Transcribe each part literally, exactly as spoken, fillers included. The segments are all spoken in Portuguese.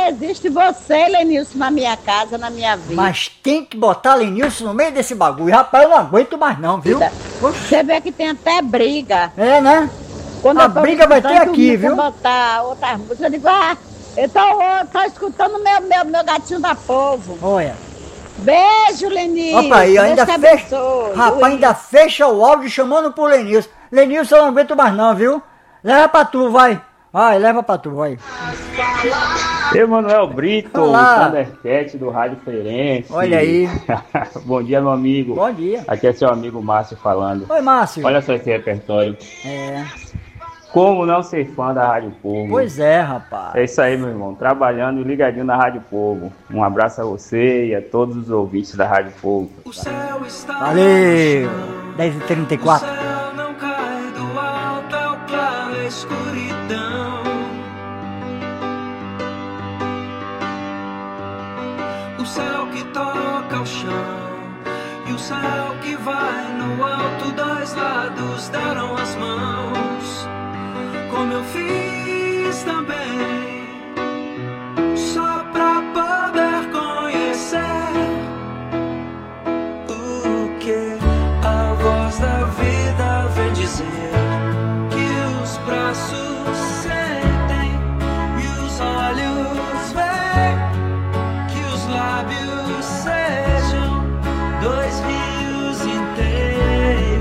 existe você, Lenilson, na minha casa, na minha vida. Mas tem que botar Lenilson no meio desse bagulho. Rapaz, eu não aguento mais não, viu? Você vê que tem até briga. É, né? Quando a briga vai ter aqui, viu? Botar outras músicas, eu digo, ah, eu tô, eu tô escutando meu, meu, meu gatinho da povo. Olha. Beijo, Lenilson. Opa, aí, ainda fecha. Rapaz, ainda fecha o áudio chamando por Lenilson. Lenilson, eu não aguento mais não, viu? Leva pra tu, vai. Vai, leva pra tu, vai. Emanuel Brito, Olá. o Thundercat do Rádio Feirense. Olha aí. Bom dia, meu amigo. Bom dia. Aqui é seu amigo Márcio falando. Oi, Márcio. Olha só esse repertório. É. Como não ser fã da Rádio Povo? Pois é, rapaz. É isso aí, meu irmão. Trabalhando e ligadinho na Rádio Povo. Um abraço a você e a todos os ouvintes da Rádio Povo. Valeu. dez e trinta e quatro. Escuridão, o céu que toca o chão e o céu que vai no alto, dois lados deram as mãos, como eu fiz também, só pra poder conhecer o que a voz da vida vem dizer. Os braços sentem e os olhos veem, que os lábios sejam dois rios inteiros,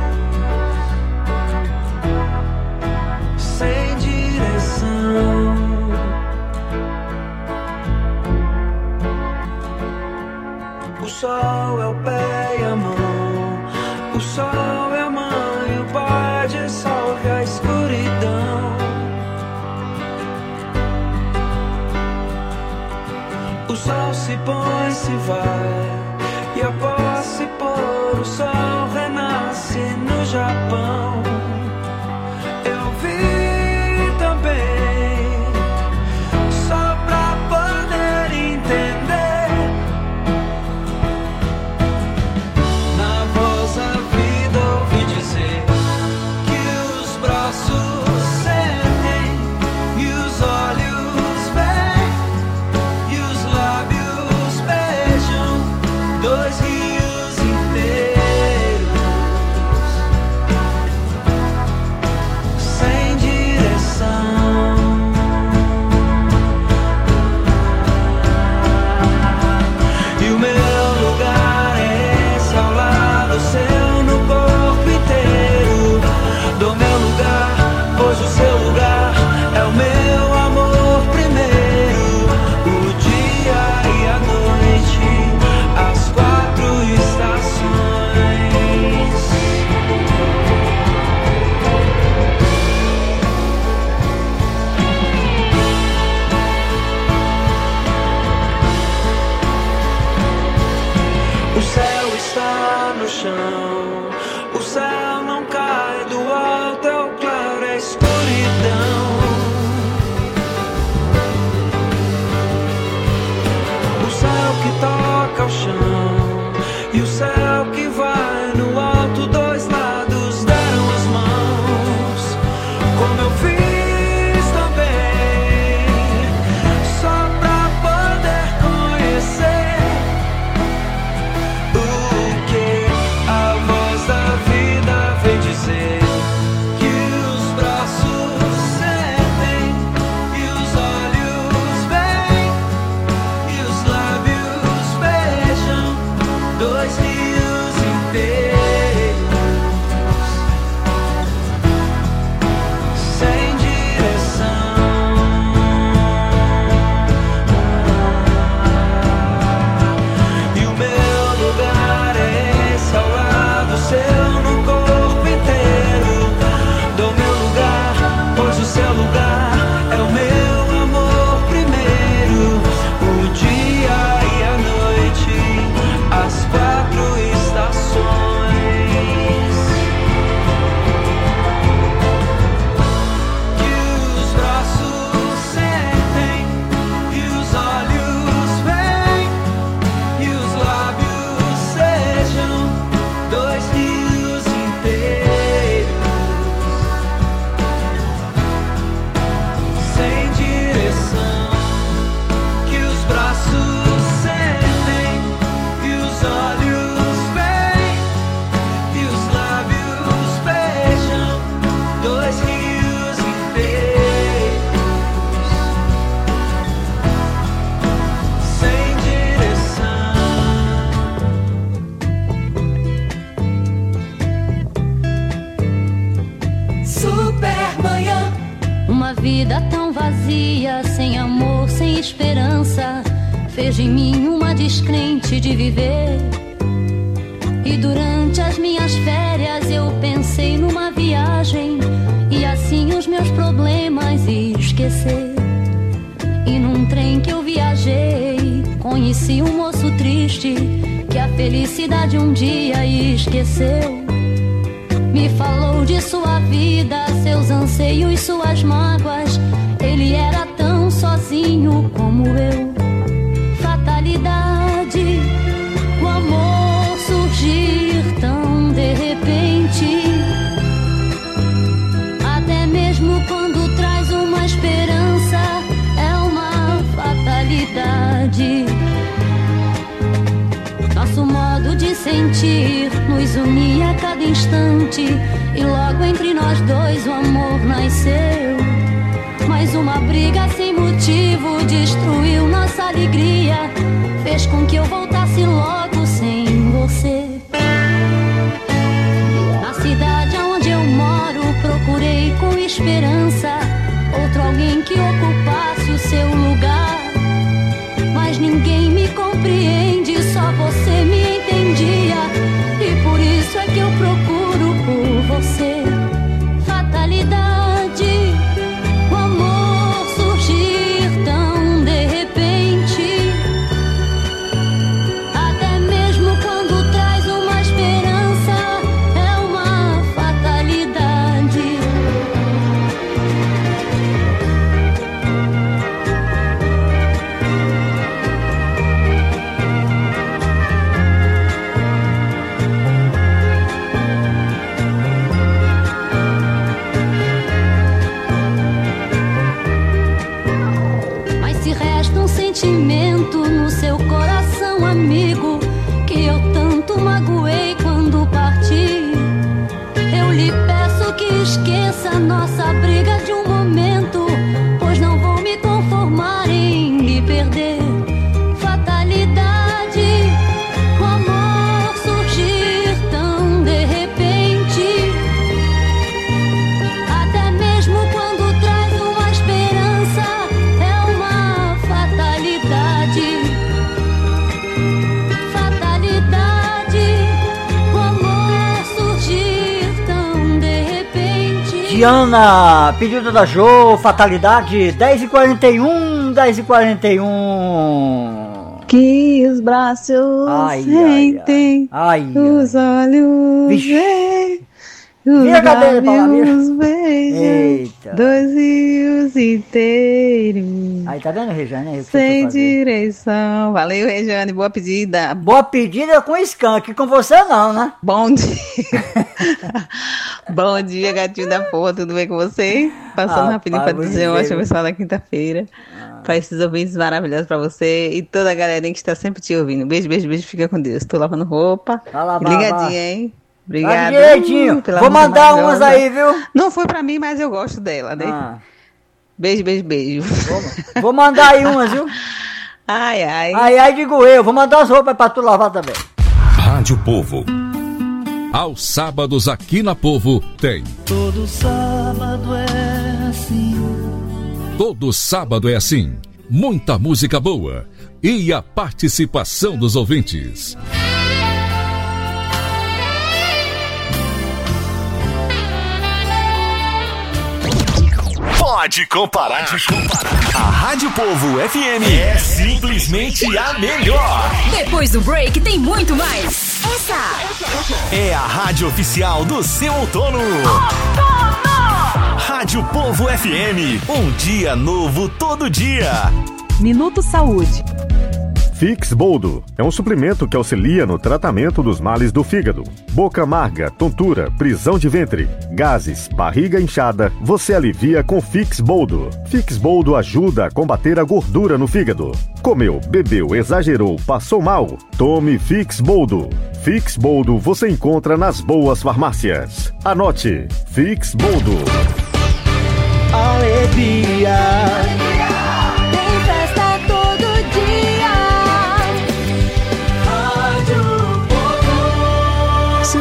sem direção. O sol é o pé e a mão, o sol é a mãe, o pai dissolve a escuridão. O sol se põe, se vai, e após se pôr, o sol renasce no Japão. Eu vi também, só pra poder entender, na voz da vida ouvi dizer que os braços sentem e os olhos veem e os lábios beijam dois rios inteiros, esperança fez de mim uma descrente de viver. E durante as minhas férias eu pensei numa viagem e assim os meus problemas esquecer. E num trem que eu viajei, conheci um moço triste que a felicidade um dia esqueceu. Me falou de sua vida, seus anseios, suas mágoas. Ele era tão sozinho como eu. Fatalidade, o amor surgir tão de repente. Até mesmo quando traz uma esperança, é uma fatalidade. Nosso modo de sentir nos unia a cada instante, e logo entre nós dois o amor nasceu. Mas uma briga sem motivo destruiu nossa alegria, fez com que eu voltasse logo sem você. Na cidade onde eu moro procurei com esperança outro alguém que ocupasse o seu lugar, mas ninguém me compreende, só você me entendia, e por isso é que eu procuro por você. Fatalidade, o amor surgir tão de repente. Até mesmo quando traz uma esperança, é uma fatalidade. Sentimento no seu coração, amigo, que eu tanto magoei quando parti. Eu lhe peço que esqueça nossa briga de um momento, pois não vou me conformar em lhe perder. Fatalidade, o amor surgir tão de repente. Até mesmo quando traz uma esperança, é uma fatalidade. Fatalidade, o amor surgir tão de repente. Diana, pedido da Jô, fatalidade, dez e quarenta e um, dez e quarenta e um. Que os braços Ai, sentem, ai, ai. os olhos Vixe. veem, os Vira a cadeira, lábios Paula, beijam, Eita. dois rios inteiros, Aí, tá vendo, Regiane? Aí, o que você sem foi fazer? direção. Valeu, Regiane, boa pedida. Boa pedida com skunk, com você não, né? Bom dia. Bom dia, gatinho da porra, tudo bem com você? Passando Ah, rapidinho pai, pra dizer bom uma dia. ótima pessoal da quinta-feira. Pra esses ouvintes maravilhosos pra você e toda a galerinha que está sempre te ouvindo. Beijo, beijo, beijo, fica com Deus. Tô lavando roupa. Vai lavar, Ligadinha, vai. hein? Tá Obrigada. direitinho. uh, pela Vou música mandar umas maravilhosa. aí, viu? Não foi pra mim, mas eu gosto dela, né? Ah, Beijo, beijo, beijo. vou, vou mandar aí umas, viu? Ai, ai. Aí, aí digo eu, vou mandar as roupas pra tu lavar também. Rádio Povo. Aos sábados aqui na Povo tem. Todo sábado é assim. Todo sábado é assim. Muita música boa e a participação dos ouvintes. Pode comparar. Pode comparar. A Rádio Povo F M é simplesmente a melhor. Depois do break tem muito mais. Essa É a rádio oficial do seu outono. Rádio Povo F M. Um dia novo todo dia. Minuto Saúde. Fix Boldo é um suplemento que auxilia no tratamento dos males do fígado. Boca amarga, tontura, prisão de ventre, gases, barriga inchada, você alivia com Fix Boldo. Fix Boldo ajuda a combater a gordura no fígado. Comeu, bebeu, exagerou, passou mal? Tome Fix Boldo. Fix Boldo você encontra nas boas farmácias. Anote, Fix Boldo. Alegria. Tem festa todo dia. Se você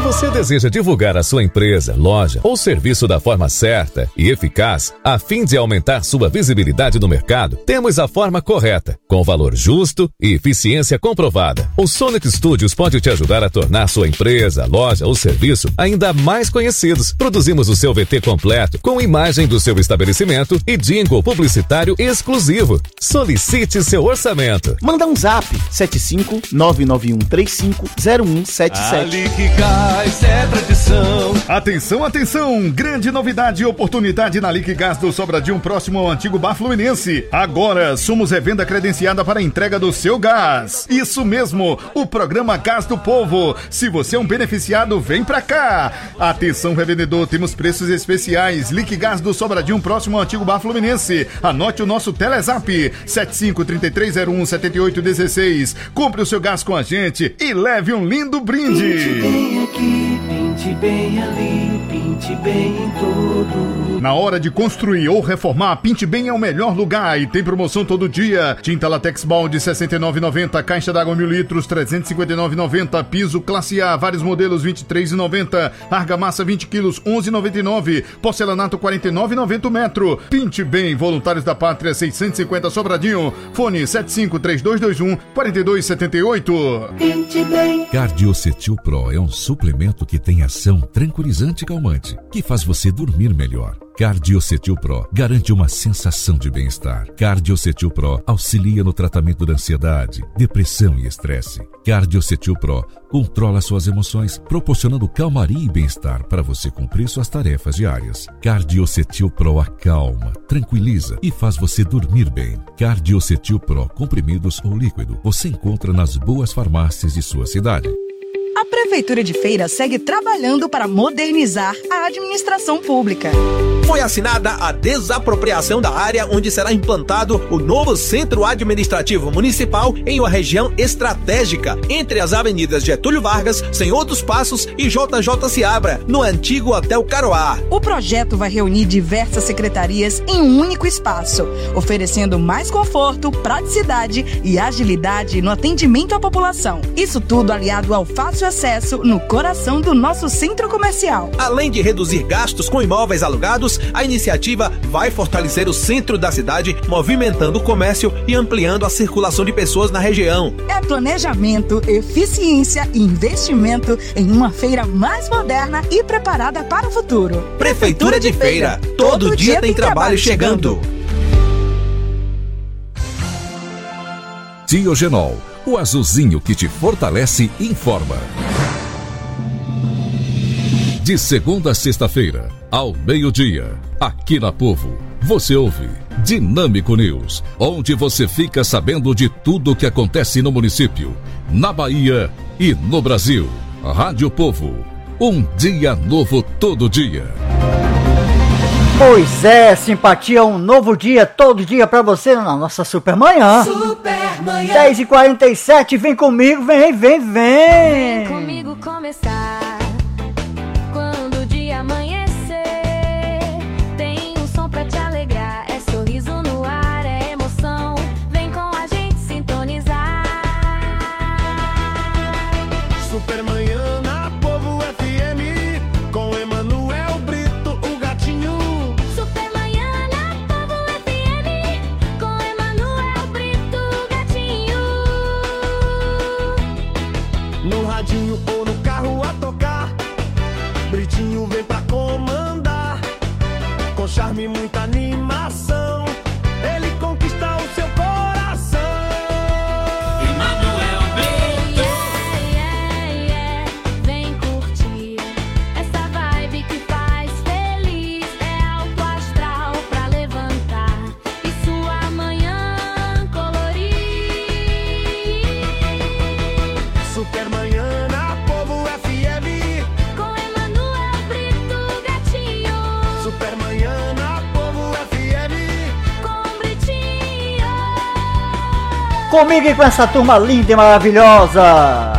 Deseja divulgar a sua empresa, loja ou serviço da forma certa e eficaz, a fim de aumentar sua visibilidade no mercado? Temos a forma correta, com valor justo e eficiência comprovada. O Sonic Studios pode te ajudar a tornar sua empresa, loja ou serviço ainda mais conhecidos. Produzimos o seu V T completo, com imagem do seu estabelecimento e jingle publicitário exclusivo. Solicite seu orçamento. Manda um zap sete cinco nove nove um três cinco zero um sete sete. Ali que Gás é tradição. Atenção, atenção! Grande novidade e oportunidade na Liquigás do Sobradinho, próximo ao antigo Bar Fluminense. Agora somos revenda credenciada para a entrega do seu gás. Isso mesmo, o programa Gás do Povo. Se você é um beneficiado, vem pra cá. Atenção, revendedor, temos preços especiais. Liquigás do Sobradinho, próximo ao antigo Bar Fluminense. Anote o nosso Telezap sete cinco três três zero um sete oito um seis. Compre o seu gás com a gente e leve um lindo brinde. Pinte bem aqui, pinte bem ali, pinte bem em todo. Na hora de construir ou reformar, Pinte Bem é o melhor lugar e tem promoção todo dia. Tinta Latex Balde sessenta e nove reais e noventa centavos, caixa d'água mil litros trezentos e cinquenta e nove reais e noventa centavos, piso classe A, vários modelos vinte e três reais e noventa centavos, argamassa vinte quilos onze reais e noventa e nove centavos, porcelanato quarenta e nove reais e noventa centavos metro. Pinte Bem, Voluntários da Pátria seiscentos e cinquenta Sobradinho, fone sete cinco três dois dois um quatro dois sete oito. Pinte Bem. Cardiocetil Pro é um suplemento que tem ação tranquilizante e calmante, que faz você dormir melhor. Cardiocetil Pro garante uma sensação de bem-estar. Cardiocetil Pro auxilia no tratamento da ansiedade, depressão e estresse. Cardiocetil Pro controla suas emoções, proporcionando calmaria e bem-estar para você cumprir suas tarefas diárias. Cardiocetil Pro acalma, tranquiliza e faz você dormir bem. Cardiocetil Pro, comprimidos ou líquido, você encontra nas boas farmácias de sua cidade. A Prefeitura de Feira segue trabalhando para modernizar a administração pública. Foi assinada a desapropriação da área onde será implantado o novo Centro Administrativo Municipal em uma região estratégica entre as avenidas Getúlio Vargas, Senhor dos Passos e J J Seabra, no antigo Hotel Caroá. O projeto vai reunir diversas secretarias em um único espaço, oferecendo mais conforto, praticidade e agilidade no atendimento à população. Isso tudo aliado ao fácil acesso no coração do nosso centro comercial. Além de reduzir gastos com imóveis alugados, a iniciativa vai fortalecer o centro da cidade, movimentando o comércio e ampliando a circulação de pessoas na região. É planejamento, eficiência e investimento em uma feira mais moderna e preparada para o futuro. Prefeitura de Feira, todo, todo dia, dia tem trabalho chegando. Diogenol, o azulzinho que te fortalece, informa. De segunda a sexta-feira, ao meio-dia, aqui na Povo, você ouve Dinâmico News, onde você fica sabendo de tudo o que acontece no município, na Bahia e no Brasil. Rádio Povo, um dia novo todo dia. Pois é, simpatia, um novo dia, todo dia pra você na nossa Supermanhã. Supermanhã. dez e quarenta e sete, vem comigo, vem, vem, vem. Vem comigo começar. Quando o dia amanhecer, tem um som pra te alegrar. É sorriso no ar, é emoção. Vem com a gente sintonizar. Supermanhã na Povo F M, com Emanuel Brito, o gatinho. Supermanhã na Povo F M, com Emanuel Brito, o gatinho. No radinho ou no carro a tocar, Britinho vem pra comandar. Com charme e muita animação, ele conquista o seu coração. Emanuel Brito. Yeah, yeah, yeah. Vem curtir essa vibe que faz feliz. É alto astral pra levantar e sua manhã colorir. Supermanhã na Povo F M, Com Emanuel Brito, gatinho. Supermanhã na Povo F M. Com Britinho. Comigo e com essa turma linda e maravilhosa.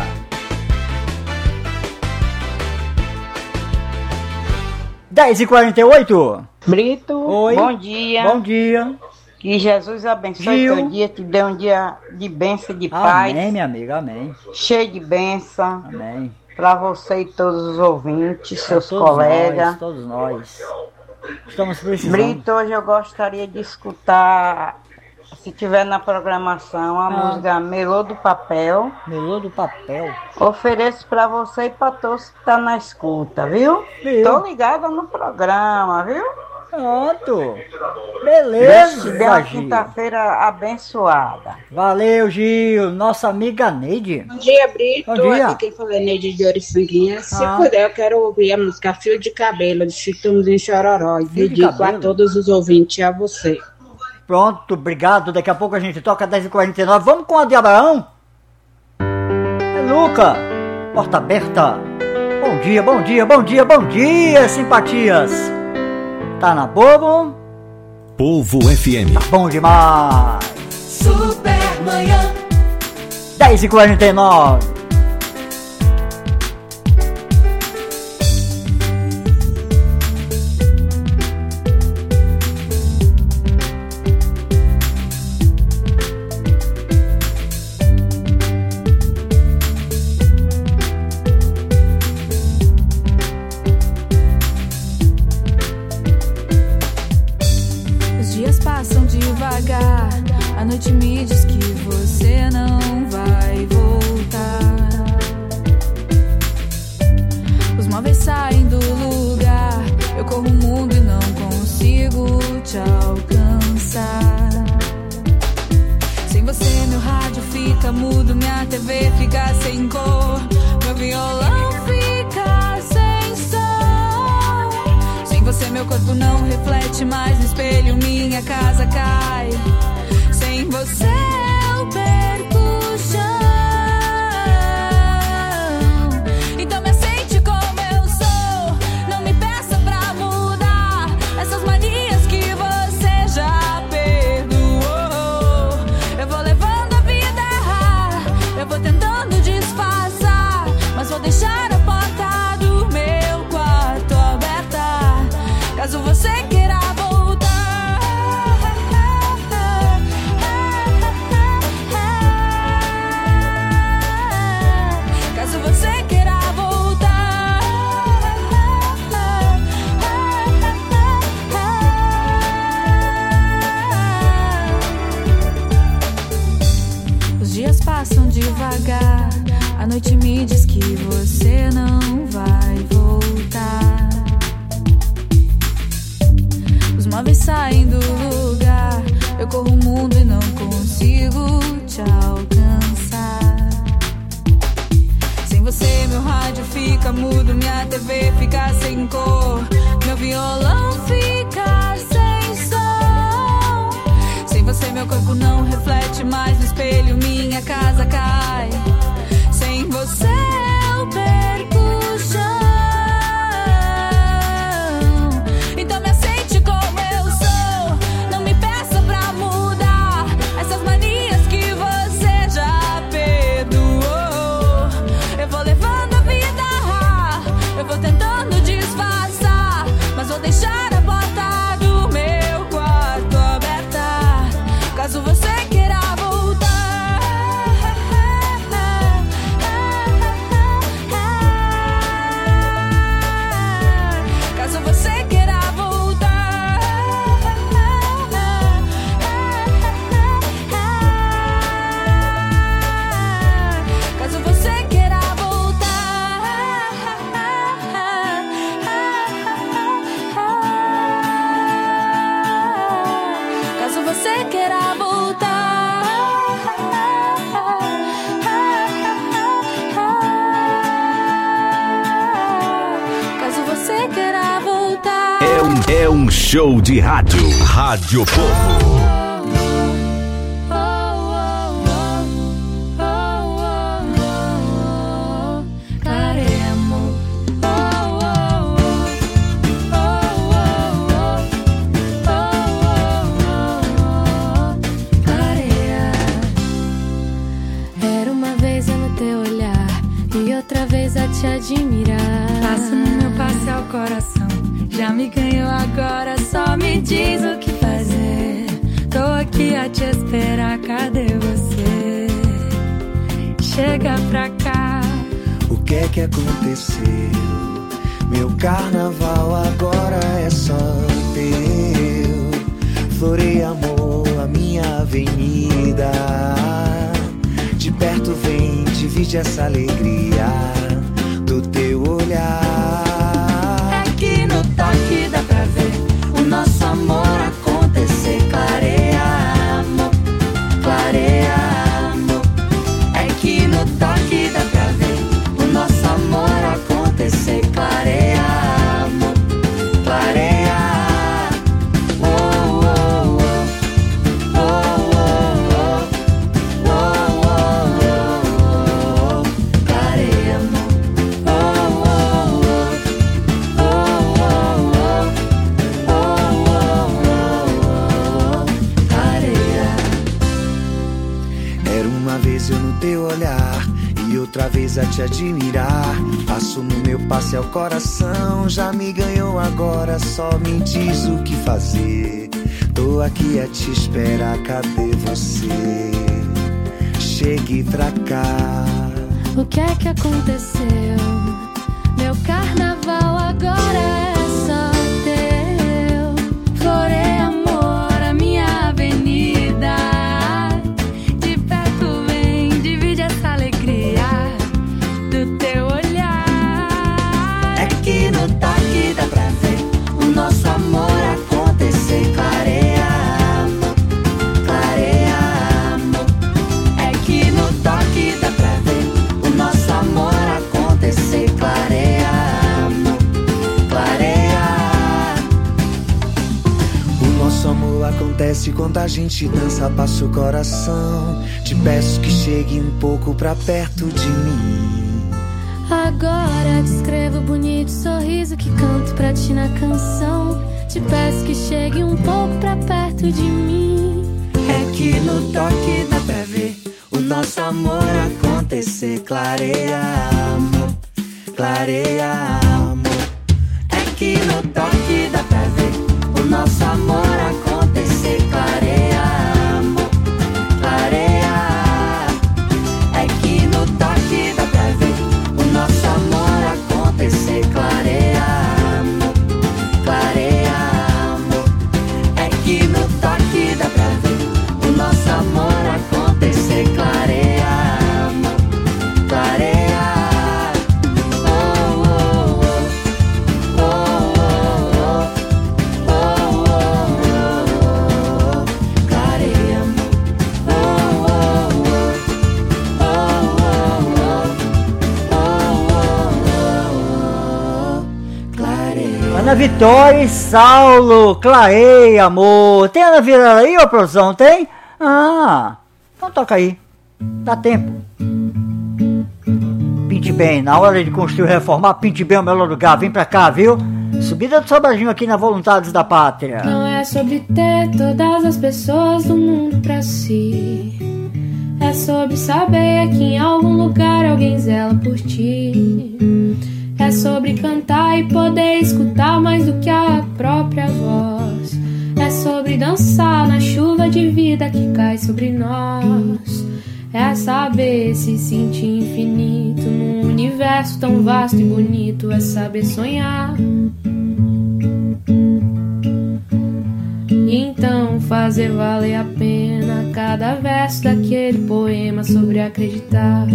dez e quarenta e oito. Brito, Oi. bom dia. Bom dia. Que Jesus abençoe Gil. teu dia, te dê um dia de bênção, de paz. Amém, minha amiga, amém. Cheio de bênção. Amém. para você e todos os ouvintes, seus todos colegas. Nós, todos nós. Estamos precisando. Brito, hoje eu gostaria de escutar, se tiver na programação, a ah. música Melô do Papel. Melô do Papel. Ofereço para você e para todos que tá na escuta, viu? Viu? Tô ligada no programa, viu? Pronto. Beleza, Deus, uma quinta-feira abençoada. Valeu, Gil. Nossa amiga Neide. Bom dia, Brito. Bom dia. Aqui quem falou é Neide de Oriçanguinha. Se Ah. puder, eu quero ouvir a música Fio de Cabelo, de Chitãozinho Chororó. E dedico a todos os ouvintes e a você. Pronto, obrigado. Daqui a pouco a gente toca dez e quarenta e nove. Vamos com a de Abraão? É Luca. Porta aberta. Bom dia, bom dia, bom dia, bom dia, simpatias. Tá na Povo? Povo F M. Tá bom demais. Supermanhã. dez e quarenta e nove. A noite me diz que você não vai voltar. Os móveis saem do lugar. Eu corro o mundo e não consigo te alcançar. Sem você meu rádio fica mudo, minha T V fica sem cor, meu violão fica sem som. Sem você meu corpo não reflete mais no espelho, minha casa cai. Sem você eu perco o chão. Então me aceite como eu sou. Não me peça pra mudar essas manias que você já perdoou. Eu vou levando a vida a errar, eu vou tentando disfarçar, mas vou deixar a porta do meu quarto aberta, caso você queira voltar. Passam devagar. A noite me diz que você não vai voltar. Os móveis saem do lugar. Eu corro o mundo e não consigo te alcançar. Sem você meu rádio fica mudo, minha T V fica sem cor, meu violão fica sem som. Sem você meu corpo não reflete mais no espelho, minha casa cai. Sem você eu perco o chão. Então me aceite como eu sou. Não me peça pra mudar essas manias que você já perdoou. Eu vou levando a vida a errar, eu vou tentando disfarçar, mas vou deixar a porta do meu quarto aberta, caso você queira voltar. Caso você queira voltar. Caso você queira voltar. Caso você queira voltar. Caso você queira voltar. É um, é um show de rádio. Rádio Povo. Era uma vez eu no teu olhar e outra vez a te admirar. Passo no meu passe ao coração, já me ganhou agora, só me diz o que fazer. Tô aqui a te esperar, cadê você? Chega pra cá. O que que é que aconteceu? Meu carnaval agora é só teu. Floreia, amor, a minha avenida. De perto vem, divide essa alegria do teu olhar. É que no toque dá pra ver o nosso amor acontecer. Clareia, amor, clareia, amor. É que no toque dá pra ver o nosso amor acontecer. Clareia, amor, clareia. Oh, oh, oh, oh, oh, oh, oh, oh, oh. Clareia, amor. Oh, oh, oh, oh, oh, oh, oh, oh. Clareia. Era uma vez eu no teu olhar e outra vez a te admirar. Passo no meu passe ao coração, já me ganhou agora, só me diz o que fazer. Tô aqui a te esperar, cadê você? Chegue pra cá. O que é que aconteceu? Meu carnaval agora é só teu. Floreia, amor, a minha avenida. De perto vem, divide essa alegria do teu olhar. É que no toque dá pra ver o nosso amor acontecer. Clareia, amor, clareia, amor. É que no toque dá pra ver o nosso amor acontecer. Clareia, amor, clareia. O nosso amor acontece quando a gente dança, passa o coração. Te peço que chegue um pouco pra perto de mim. Agora te escrevo bonito sorriso que canto pra ti na canção. Te peço que chegue um pouco pra perto de mim. É que no toque dá pra ver o nosso amor acontecer. Clareia, amor, clareia, amor. É que no toque dá pra ver o nosso amor acontecer. Clareia, amor, clareia. É que no toque dá pra ver o nosso amor acontecer. Clareia, amor, clareia, amor. É que no toque dá pra ver o nosso amor acontecer. Clareia, amor, clareia. Oh, oh, oh, oh, oh, oh, oh, oh. Clareia, amor. Oh, oh, oh, oh, oh, oh, clareia. Ana Vitória e Saulo, clareia, amor. Tem Ana Vitória aí, ô produção? Tem? Ah, então toca aí. Dá tempo. Pinte bem, na hora de construir e reformar, pinte bem o melhor lugar. Vem pra cá, viu? Subida do Sobradinho aqui na Voluntários da Pátria. Não é sobre ter todas as pessoas do mundo pra si. É sobre saber que em algum lugar alguém zela por ti. É sobre cantar e poder escutar mais do que a própria voz. É sobre dançar na chuva de vida que cai sobre nós. É saber se sentir infinito num universo tão vasto e bonito. É saber sonhar. E então fazer valer a pena cada verso daquele poema sobre acreditar.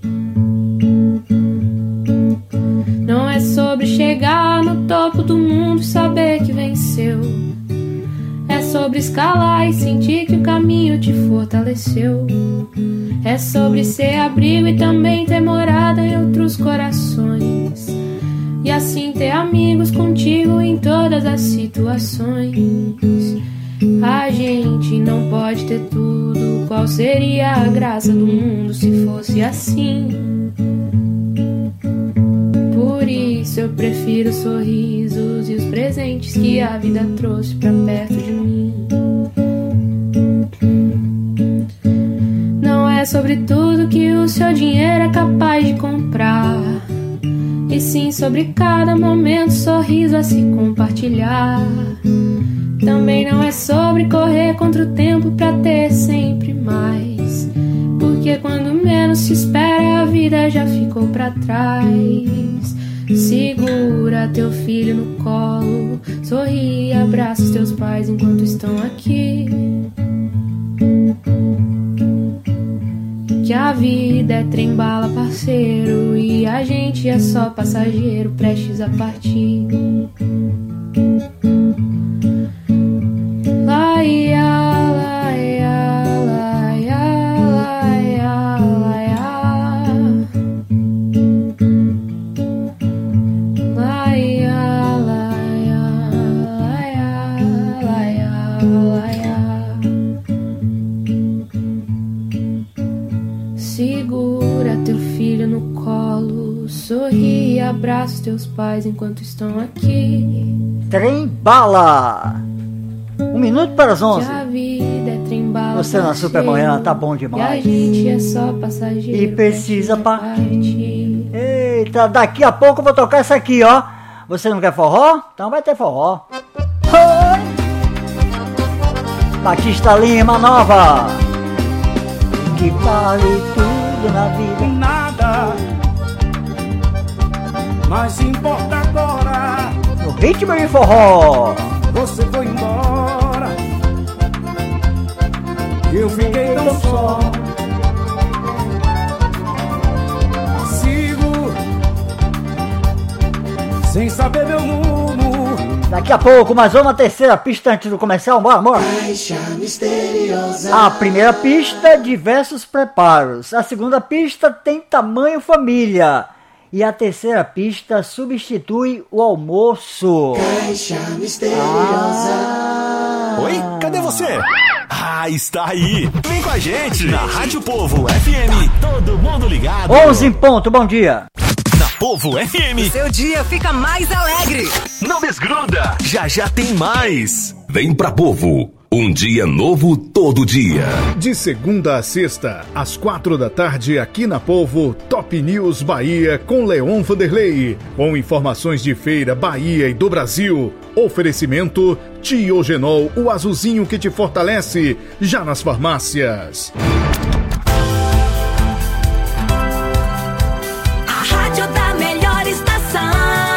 Não é sobre chegar no topo do mundo e saber que venceu. É sobre escalar e sentir que o caminho te fortaleceu. É sobre ser abrigo e também ter morada em outros corações. E assim ter amigos contigo em todas as situações. A gente não pode ter tudo. Qual seria a graça do mundo se fosse assim? Por isso eu prefiro os sorrisos e os presentes que a vida trouxe pra perto de mim. Não é sobre tudo que o seu dinheiro é capaz de comprar, e sim sobre cada momento, sorriso a se compartilhar. Também não é sobre correr contra o tempo pra ter sempre mais, porque quando menos se espera a vida história já ficou pra trás. Segura teu filho no colo, sorri e abraça os teus pais enquanto estão aqui. Que a vida é trem-bala, parceiro, e a gente é só passageiro prestes a partir. Laia, laia, laia, laia, laia. Laia, laia, laia, laia, laia. Segura teu filho no colo, sorri e abraça os teus pais enquanto estão aqui. Trem bala! Um minuto para as onze. Que a vida é trem bala, você na Supermanhã tá bom demais. E a gente é só passageiro e precisa partir. Eita, daqui a pouco eu vou tocar essa aqui, ó. Você não quer forró? Então vai ter forró. Oi. Batista Lima Nova. Que vale tudo na vida. Nada mais importa agora. No ritmo de forró. Você foi embora, eu fiquei tão só. Sigo sem saber meu rumo. Daqui a pouco, mais uma terceira pista antes do comercial. Bora, bora. A primeira pista, diversos preparos. A segunda pista tem tamanho família. E a terceira pista substitui o almoço. Caixa misteriosa. Ah. Oi, cadê você? Ah, está aí. Vem com a gente na Rádio Povo F M. Tá todo mundo ligado. onze em ponto, bom dia. Na Povo F M. O seu dia fica mais alegre. Não desgruda. Já já tem mais. Vem pra Povo. Um dia novo todo dia. De segunda a sexta, às quatro da tarde, aqui na Povo, Top News Bahia com Leon Vanderlei. Com informações de feira, Bahia e do Brasil. Oferecimento Tiogenol, o azulzinho que te fortalece, já nas farmácias. A rádio da melhor estação.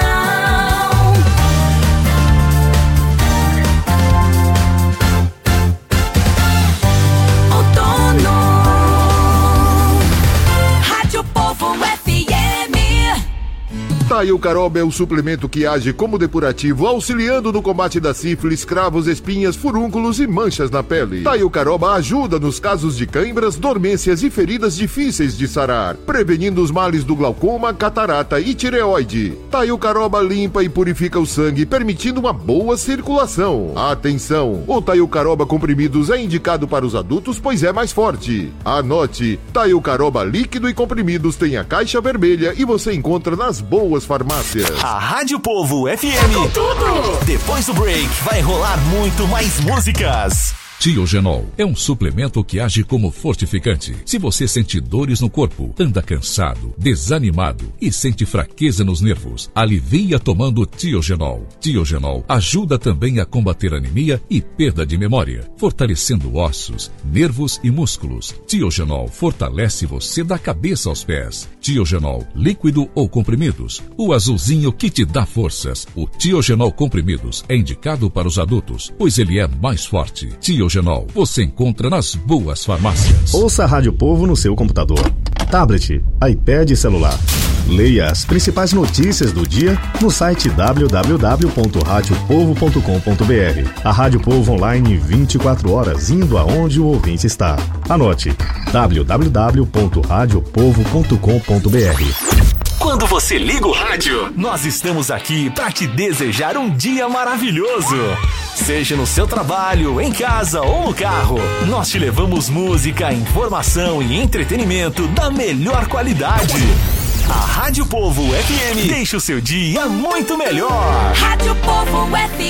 Taio Caroba é o suplemento que age como depurativo, auxiliando no combate da sífilis, cravos, espinhas, furúnculos e manchas na pele. Taio Caroba ajuda nos casos de cãibras, dormências e feridas difíceis de sarar, prevenindo os males do glaucoma, catarata e tireoide. Taio Caroba limpa e purifica o sangue, permitindo uma boa circulação. Atenção! O Taio Caroba comprimidos é indicado para os adultos, pois é mais forte. Anote! Taio Caroba líquido e comprimidos tem a caixa vermelha e você encontra nas boas farmácias. A Rádio Povo F M. Com tudo! Depois do break, vai rolar muito mais músicas. Tiogenol é um suplemento que age como fortificante. Se você sente dores no corpo, anda cansado, desanimado e sente fraqueza nos nervos, alivia tomando Tiogenol. Tiogenol ajuda também a combater anemia e perda de memória, fortalecendo ossos, nervos e músculos. Tiogenol fortalece você da cabeça aos pés. Tiogenol, líquido ou comprimidos, o azulzinho que te dá forças. O Tiogenol comprimidos é indicado para os adultos, pois ele é mais forte. Tiogenol você encontra nas boas farmácias. Ouça a Rádio Povo no seu computador, tablet, iPad e celular. Leia as principais notícias do dia no site w w w ponto rádio povo ponto com ponto b r. A Rádio Povo online vinte e quatro horas, indo aonde o ouvinte está. Anote w w w ponto rádio povo ponto com ponto b r. Quando você liga o rádio, nós estamos aqui para te desejar um dia maravilhoso. Seja no seu trabalho, em casa ou no carro, nós te levamos música, informação e entretenimento da melhor qualidade. A Rádio Povo F M deixa o seu dia muito melhor. Rádio Povo F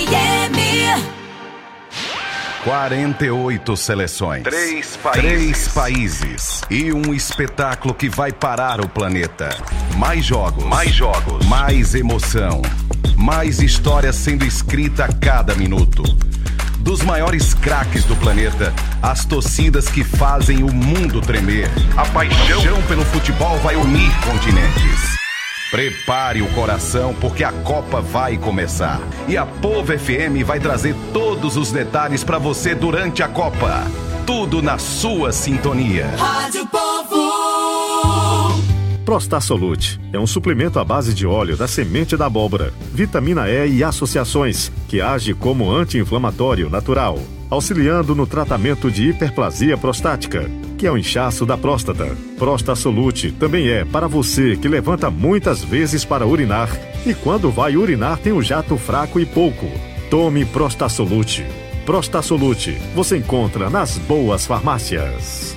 M. quarenta e oito seleções, Três países. Três países e um espetáculo que vai parar o planeta. Mais jogos, mais jogos, mais emoção, mais história sendo escrita a cada minuto. Dos maiores craques do planeta, as torcidas que fazem o mundo tremer. A paixão pelo futebol vai unir continentes. Prepare o coração porque a Copa vai começar. E a Povo F M vai trazer todos os detalhes para você durante a Copa. Tudo na sua sintonia. Rádio Povo. Prostasolute é um suplemento à base de óleo da semente da abóbora, vitamina E e associações, que age como anti-inflamatório natural, auxiliando no tratamento de hiperplasia prostática, que é o inchaço da próstata. Prostasolute também é para você que levanta muitas vezes para urinar e quando vai urinar tem um jato fraco e pouco. Tome Prostasolute. Prostasolute você encontra nas boas farmácias.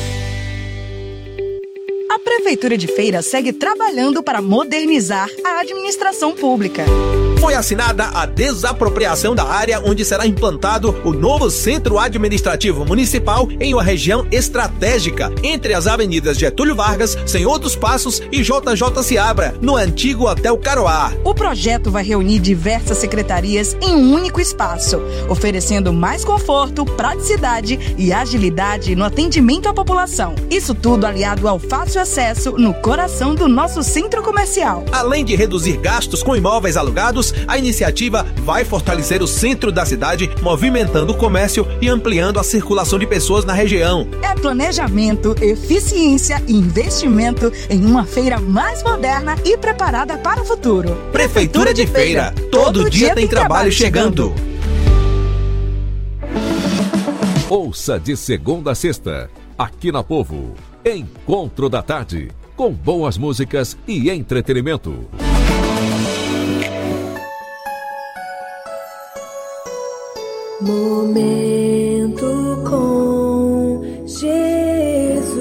A Prefeitura de Feira segue trabalhando para modernizar a administração pública. Foi assinada a desapropriação da área onde será implantado o novo Centro Administrativo Municipal em uma região estratégica entre as avenidas Getúlio Vargas, Senhor dos Passos e J J Seabra, no antigo Hotel Caroá. O projeto vai reunir diversas secretarias em um único espaço, oferecendo mais conforto, praticidade e agilidade no atendimento à população. Isso tudo aliado ao fácil acesso no coração do nosso centro comercial. Além de reduzir gastos com imóveis alugados, a iniciativa vai fortalecer o centro da cidade, movimentando o comércio e ampliando a circulação de pessoas na região. É planejamento, eficiência e investimento em uma feira mais moderna e preparada para o futuro. Prefeitura de Feira, todo, todo dia, dia tem trabalho chegando. Ouça de segunda a sexta, aqui na Povo, Encontro da Tarde, com boas músicas e entretenimento. Momento com Jesus.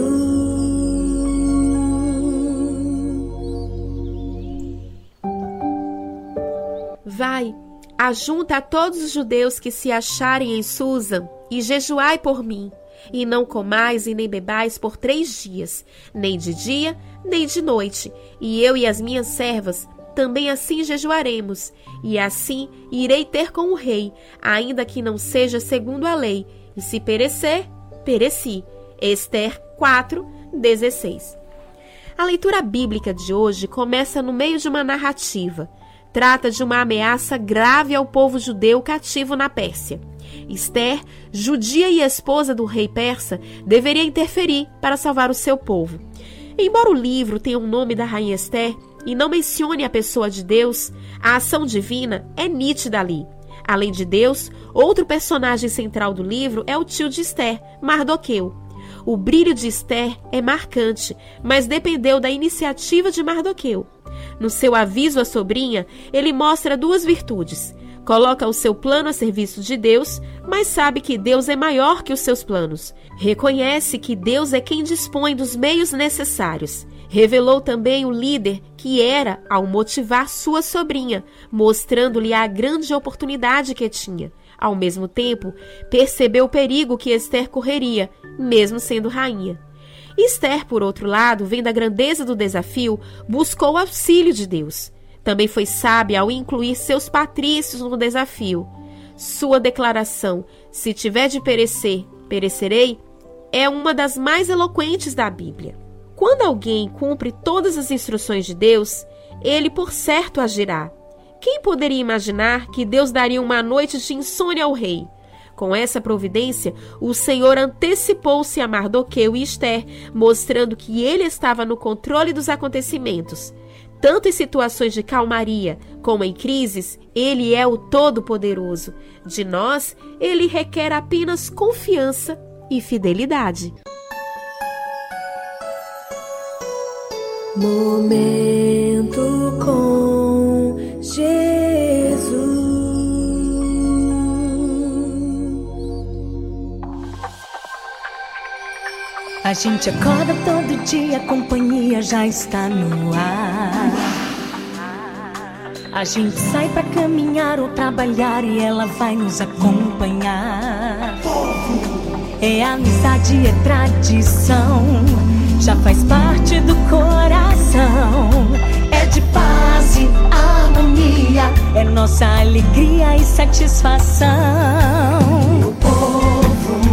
Vai, ajunta a todos os judeus que se acharem em Susa e jejuai por mim, e não comais e nem bebais por três dias, nem de dia, nem de noite, e eu e as minhas servas também assim jejuaremos, e assim irei ter com o rei, ainda que não seja segundo a lei, e se perecer, pereci. Ester quatro, dezesseis. A leitura bíblica de hoje começa no meio de uma narrativa. Trata de uma ameaça grave ao povo judeu cativo na Pérsia. Ester, judia e esposa do rei persa, deveria interferir para salvar o seu povo. Embora o livro tenha o nome da rainha Ester e não mencione a pessoa de Deus, a ação divina é nítida ali. Além de Deus, outro personagem central do livro é o tio de Ester, Mardoqueu. O brilho de Ester é marcante, mas dependeu da iniciativa de Mardoqueu. No seu aviso à sobrinha, ele mostra duas virtudes. Coloca o seu plano a serviço de Deus, mas sabe que Deus é maior que os seus planos. Reconhece que Deus é quem dispõe dos meios necessários. Revelou também o líder que era ao motivar sua sobrinha, mostrando-lhe a grande oportunidade que tinha. Ao mesmo tempo, percebeu o perigo que Ester correria, mesmo sendo rainha. Ester, por outro lado, vendo a grandeza do desafio, buscou o auxílio de Deus. Também foi sábia ao incluir seus patrícios no desafio. Sua declaração, se tiver de perecer, perecerei, é uma das mais eloquentes da Bíblia. Quando alguém cumpre todas as instruções de Deus, ele por certo agirá. Quem poderia imaginar que Deus daria uma noite de insônia ao rei? Com essa providência, o Senhor antecipou-se a Mardoqueu e Ester, mostrando que ele estava no controle dos acontecimentos. Tanto em situações de calmaria como em crises, ele é o Todo-Poderoso. De nós, ele requer apenas confiança e fidelidade. Momento com Jesus. A gente acorda todo dia, a companhia já está no ar. A gente sai pra caminhar ou trabalhar e ela vai nos acompanhar. É amizade, é tradição, já faz parte do coração. É de paz e harmonia, é nossa alegria e satisfação.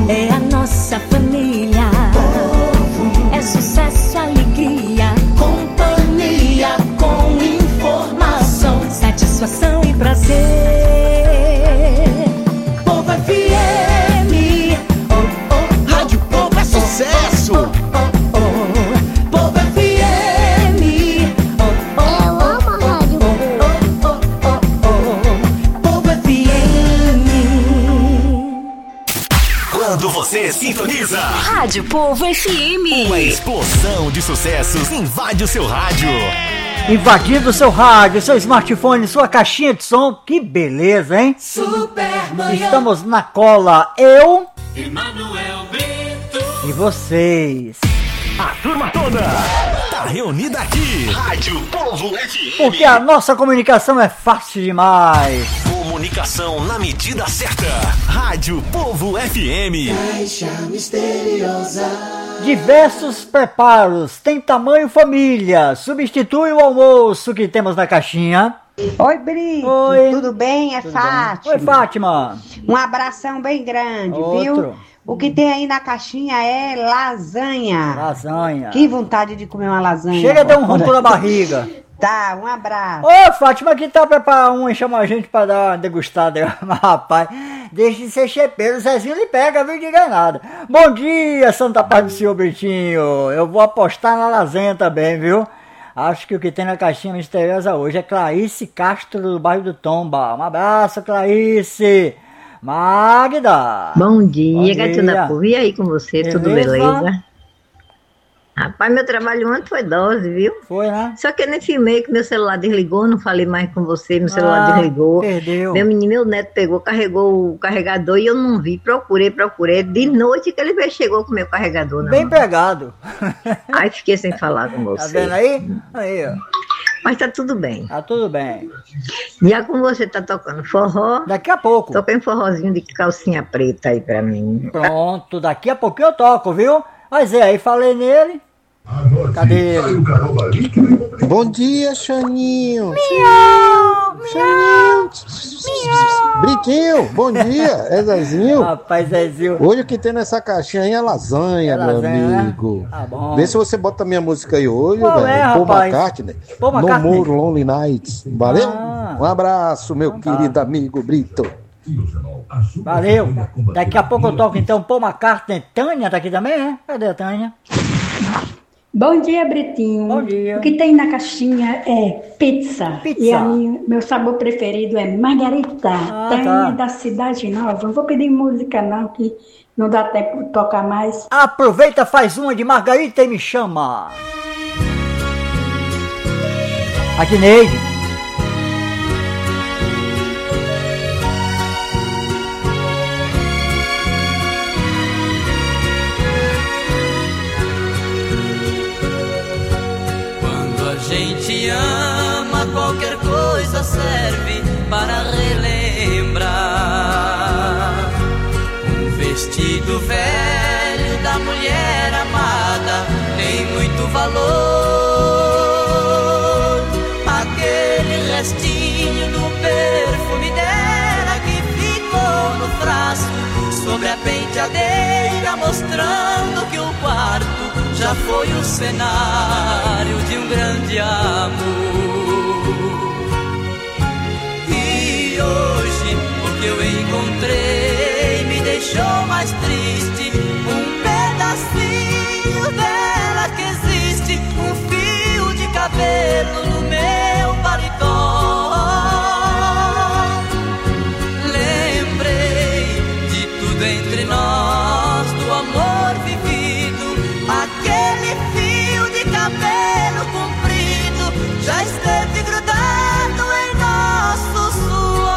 é a nossa família. É sucesso, alegria, companhia com informação, satisfação e prazer. Povo F M, oh, oh, Rádio Povo é sucesso. oh, oh, oh. Povo F M, oh, oh, Eu amo a Rádio oh, oh, oh, oh. Povo F M. Quando você sintoniza, Rádio Povo F M. uma explosão de sucessos invade o seu rádio. Invadindo seu rádio, seu smartphone, sua caixinha de som. Que beleza, hein? Supermanhã. Estamos na cola, eu Emanuel Brito. e vocês. A turma toda tá reunida aqui. Rádio Povo F M. Porque a nossa comunicação é fácil demais. Comunicação na medida certa. Rádio Povo F M. Caixa misteriosa. Diversos preparos, tem tamanho família. Substitui o almoço que temos na caixinha. Oi, Brito. Oi. Tudo bem? É Tudo bem? Fátima. Oi, Fátima. Um abração bem grande, Outro. viu? O que tem aí na caixinha é lasanha. Lasanha. Que vontade de comer uma lasanha. Chega a dar um ronco agora. na barriga. Tá, um abraço. Ô, Fátima, aqui tá preparando um e chama a gente pra dar uma degustada. Mas, rapaz, deixa de ser chepeiro, o Zezinho lhe pega, viu, diga nada. Bom dia, Santa Paz do Senhor Britinho. Eu vou apostar na lasanha também, viu? Acho que o que tem na caixinha misteriosa hoje é Clarice Castro, do bairro do Tomba. Um abraço, Clarice. Magda. Bom dia, Bom dia. gatinha Povo. E aí com você, tudo Beleza? beleza? Rapaz, meu trabalho ontem foi dose, viu? Foi, né? Só que eu nem filmei que meu celular desligou, não falei mais com você, meu celular Ah, desligou. perdeu. Meu menino, meu neto pegou, carregou o carregador e eu não vi, procurei, procurei. De noite que ele veio, chegou com o meu carregador na Bem mão. pegado. Aí fiquei sem falar com Tá você. vendo aí? Aí, ó. Mas tá tudo bem. Tá tudo bem. Já com você tá tocando forró. Daqui a pouco. Toquei um forrozinho de calcinha preta aí pra mim. Pronto, daqui a pouquinho eu toco, viu? Mas é, aí falei nele. Cadê ele? Bom dia, Xaninho. Miau, Xaninho. Britinho, bom dia. É Zezinho? Rapaz, Zezinho. Hoje o que tem nessa caixinha aí é lasanha, É meu lasanha, né? amigo. Tá bom. Vê se você bota a minha música aí hoje, Qual velho. é, Paul rapaz? McCartney. Paul No McCartney? More Lonely Nights. Valeu? Ah. Um abraço, meu Então tá. querido amigo Brito. Valeu. Daqui a pouco eu toco então Paul McCartney. Tânia tá aqui também, né? Cadê a Tânia? Bom dia, Britinho. Bom dia. O que tem na caixinha é pizza. Pizza. E a minha, meu sabor preferido é margarita. Ah, tem tá. da Cidade Nova. Não vou pedir música não, que não dá tempo de tocar mais. Aproveita, faz uma de Margarita e me chama. Aqui, Neide. Quando a gente ama, qualquer coisa serve para relembrar. Um vestido velho da mulher amada tem muito valor. Aquele restinho do perfume dela que ficou no frasco sobre a penteadeira, mostrando que o quarto já foi o cenário de um grande amor. E hoje o que eu encontrei me deixou mais triste. Um pedacinho dela que existe, um fio de cabelo no meu paletó. Lembrei de tudo entre nós, do amor vivido. Aquele fio de cabelo comprido já esteve grudado em nosso suor.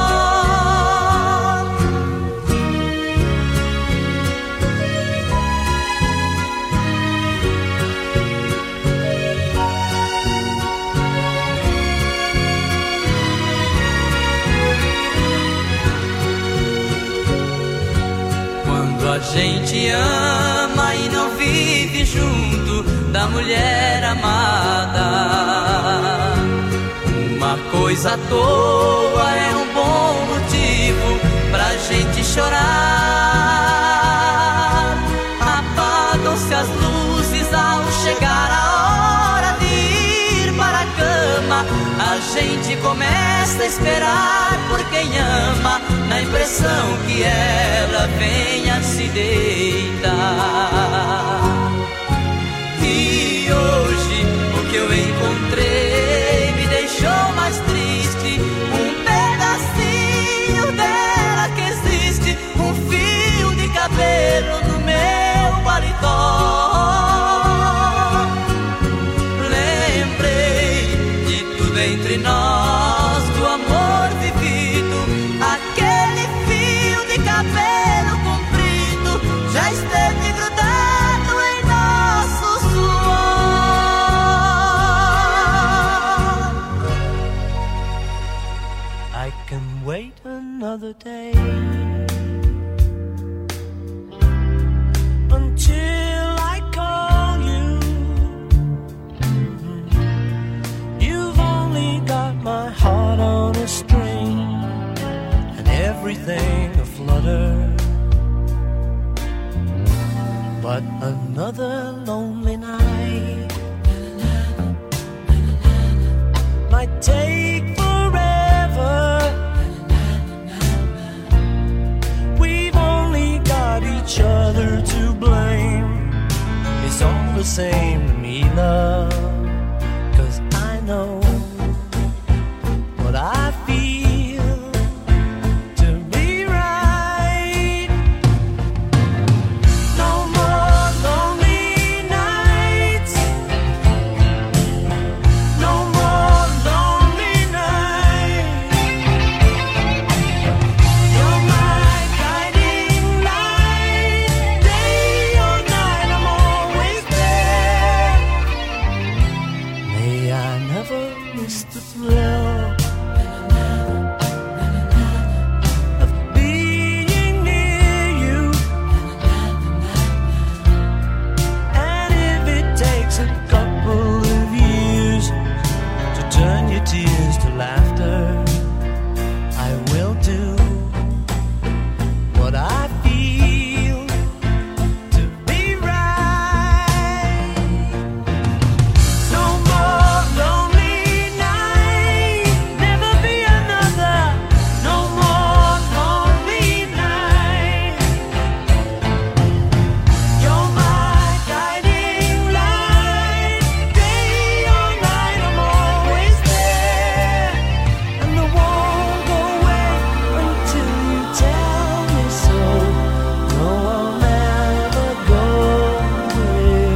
Quando a gente ama e não vive junto da mulher amada, uma coisa à toa é um bom motivo pra gente chorar. luzes ao chegar a hora de ir para a cama. A gente começa a esperar por quem ama, na impressão que ela venha se deitar. E hoje o que eu encontrei me deixou mais triste. Um pedacinho dela que existe, um fio de cabelo no meu paletó. Lembrei de tudo entre nós, do amor vivido. Aquele fio de cabelo comprido já esteve grudado em nosso suor. I can wait another day until I call you. You've only got my heart on a string and everything aflutter. But another lonely night might take forever. We've only got each other to blame. It's all the same to me, love, 'cause I know what I feel to be right. No more lonely nights, no more lonely nights. You're my guiding light, day or night I'm always there. May I never miss the thrill of being near you. And if it takes a couple of years to turn your tears to laughter, I will do what I feel to be right. No more lonely nights, never be another. No more lonely nights. You're my guiding light, day or night I'm always there. And I won't go away until you tell me so. No, I'll never go away.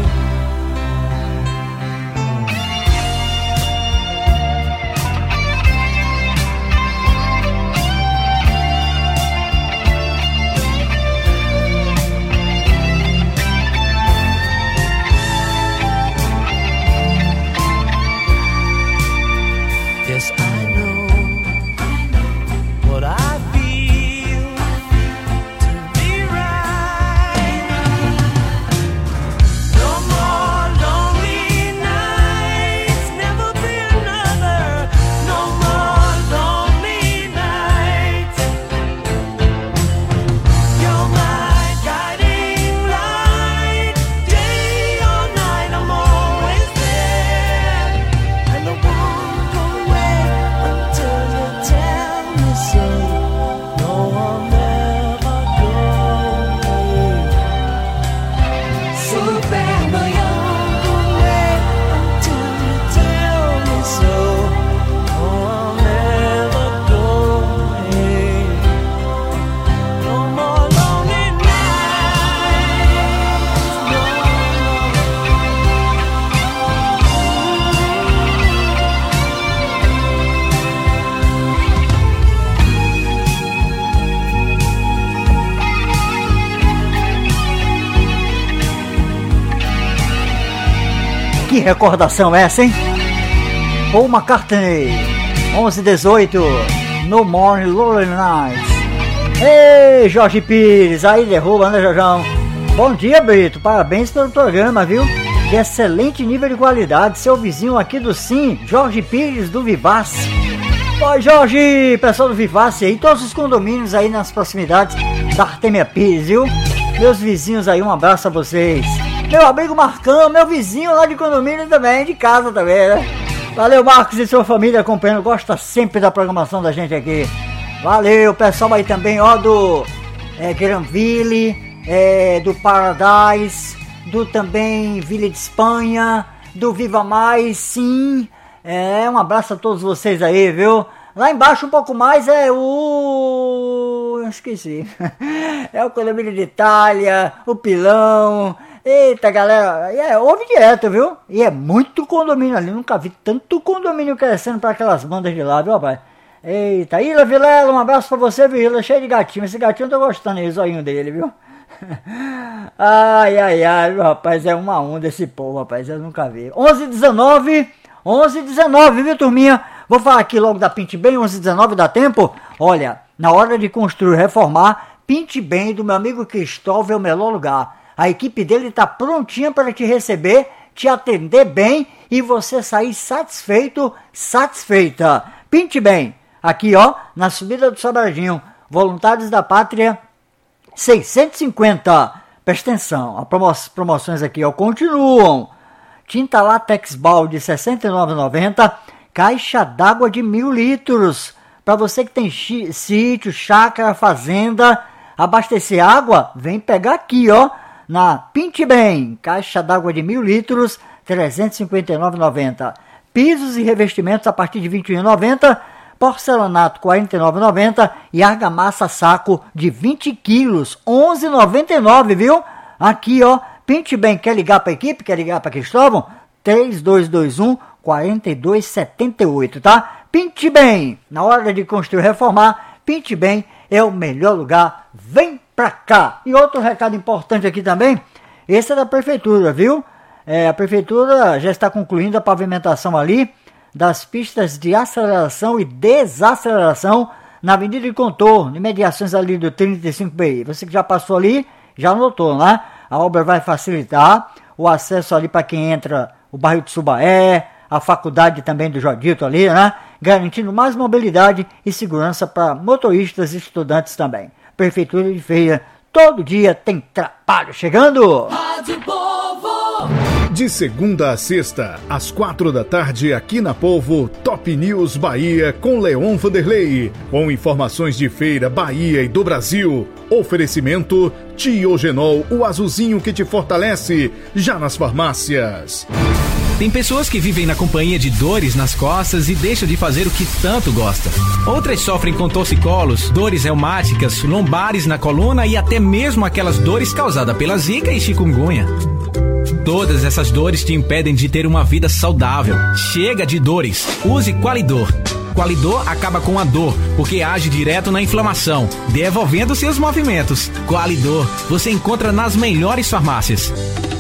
Yes, I know what I feel to be right. No more lonely nights, never be another. No more lonely nights. You're my guiding light, day or night I'm always there. And I won't go away until you tell me so. No, I'll never go away. Supermanhã. Go away until you tell me so. No, I'll never go away. No more lonely nights. No. Que recordação essa, hein? Paul McCartney, onze e dezoito, No More Lonely Nights. Ei, Jorge Pires, aí derruba, né, Jorjão? Bom dia, Brito, parabéns pelo programa, viu? De excelente nível de qualidade, seu vizinho aqui do Sim, Jorge Pires do Vivace. Oi, Jorge, pessoal do Vivace aí, todos os condomínios aí nas proximidades da Artemia Pires, viu? Meus vizinhos aí, um abraço a vocês. Meu amigo Marcão, meu vizinho lá de condomínio também, de casa também, né? Valeu, Marcos e sua família acompanhando, gosta sempre da programação da gente aqui. Valeu, pessoal aí também, ó, do é, Granville, é, do Paradise, do também Vila de Espanha, do Viva Mais, sim. É, um abraço a todos vocês aí, viu? Lá embaixo um pouco mais é o... esqueci. É o Condomínio de Itália, o Pilão. Eita, galera, é, ouve direto, viu? E é muito condomínio ali, nunca vi tanto condomínio crescendo para aquelas bandas de lá, viu, rapaz? Eita, Ila Vilela, um abraço pra você, viu, Ila, cheio de gatinho. Esse gatinho eu tô gostando aí, o zoinho dele, viu? Ai, ai, ai, meu rapaz, é uma onda esse povo, rapaz, eu nunca vi. onze e dezenove, onze e dezenove, viu, turminha? Vou falar aqui logo da Pinte Bem, onze e dezenove, dá tempo? Olha, na hora de construir e reformar, Pinte Bem do meu amigo Cristóvão é o melhor lugar. A equipe dele tá prontinha para te receber, te atender bem e você sair satisfeito, satisfeita. Pinte Bem, aqui ó, na subida do Sobradinho, Voluntários da Pátria, seiscentos e cinquenta. Presta atenção, as promo promoções aqui ó, continuam. Tinta látex balde sessenta e nove reais e noventa centavos, caixa d'água de mil litros. Para você que tem sítio, chácara, fazenda, abastecer água, vem pegar aqui ó, na Pinte Bem, caixa d'água de mil litros, trezentos e cinquenta e nove reais e noventa centavos. Pisos e revestimentos a partir de vinte e um reais e noventa centavos. Porcelanato quarenta e nove reais e noventa centavos e argamassa saco de vinte quilos, onze reais e noventa e nove centavos, viu? Aqui, ó, Pinte Bem, quer ligar para a equipe? Quer ligar para Cristóvão? três dois dois um, quatro dois sete oito, tá? Pinte Bem, na hora de construir e reformar, Pinte Bem é o melhor lugar, vem pra cá. E outro recado importante aqui também, esse é da prefeitura, viu? É, a prefeitura já está concluindo a pavimentação ali das pistas de aceleração e desaceleração na Avenida de Contorno, imediações ali do trinta e cinco B I. Você que já passou ali, já notou, né? A obra vai facilitar o acesso ali para quem entra o bairro de Subaé, a faculdade também do Jodito ali, né? Garantindo mais mobilidade e segurança para motoristas e estudantes também. Prefeitura de Feira, todo dia tem trabalho chegando! Rádio Povo! De segunda a sexta, às quatro da tarde, aqui na Povo, Top News Bahia com Leon Vanderlei. Com informações de feira, Bahia e do Brasil. Oferecimento Tiogenol, o azulzinho que te fortalece, já nas farmácias. Tem pessoas que vivem na companhia de dores nas costas e deixam de fazer o que tanto gostam. Outras sofrem com torcicolos, dores reumáticas, lombares na coluna e até mesmo aquelas dores causadas pela zika e chikungunya. Todas essas dores te impedem de ter uma vida saudável. Chega de dores. Use Qualidor. Qualidor acaba com a dor, porque age direto na inflamação, devolvendo seus movimentos. Qualidor, você encontra nas melhores farmácias.